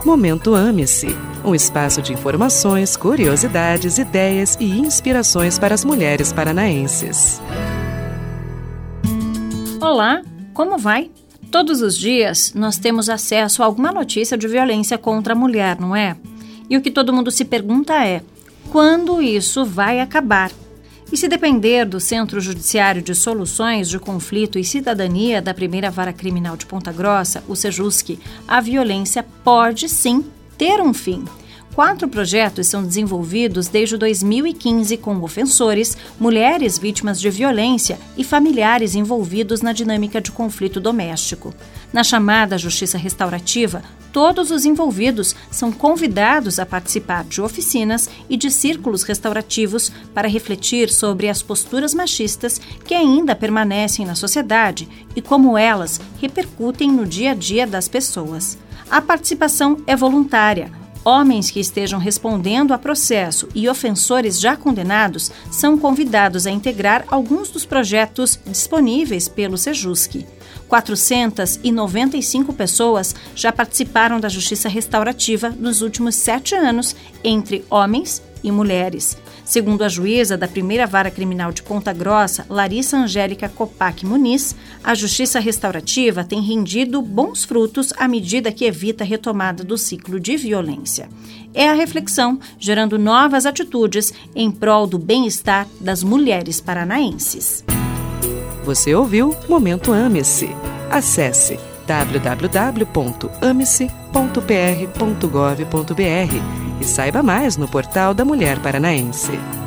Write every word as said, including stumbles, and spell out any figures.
Momento Ame-se, um espaço de informações, curiosidades, ideias e inspirações para as mulheres paranaenses. Olá, como vai? Todos os dias nós temos acesso a alguma notícia de violência contra a mulher, não é? E o que todo mundo se pergunta é: quando isso vai acabar? E se depender do Centro Judiciário de Soluções de Conflito e Cidadania da Primeira Vara Criminal de Ponta Grossa, o SEJUSC, a violência pode sim ter um fim. Quatro projetos são desenvolvidos desde dois mil e quinze com ofensores, mulheres vítimas de violência e familiares envolvidos na dinâmica de conflito doméstico. Na chamada Justiça Restaurativa, todos os envolvidos são convidados a participar de oficinas e de círculos restaurativos para refletir sobre as posturas machistas que ainda permanecem na sociedade e como elas repercutem no dia a dia das pessoas. A participação é voluntária. Homens que estejam respondendo a processo e ofensores já condenados são convidados a integrar alguns dos projetos disponíveis pelo SEJUSC. quatrocentas e noventa e cinco pessoas já participaram da Justiça Restaurativa nos últimos sete anos, entre homens e mulheres. Segundo a juíza da Primeira Vara Criminal de Ponta Grossa, Larissa Angélica Copac Muniz, a Justiça Restaurativa tem rendido bons frutos à medida que evita a retomada do ciclo de violência. É a reflexão gerando novas atitudes em prol do bem-estar das mulheres paranaenses. Você ouviu Momento Ame-se. Acesse w w w ponto ame se ponto p r ponto gov ponto b r e saiba mais no portal da Mulher Paranaense.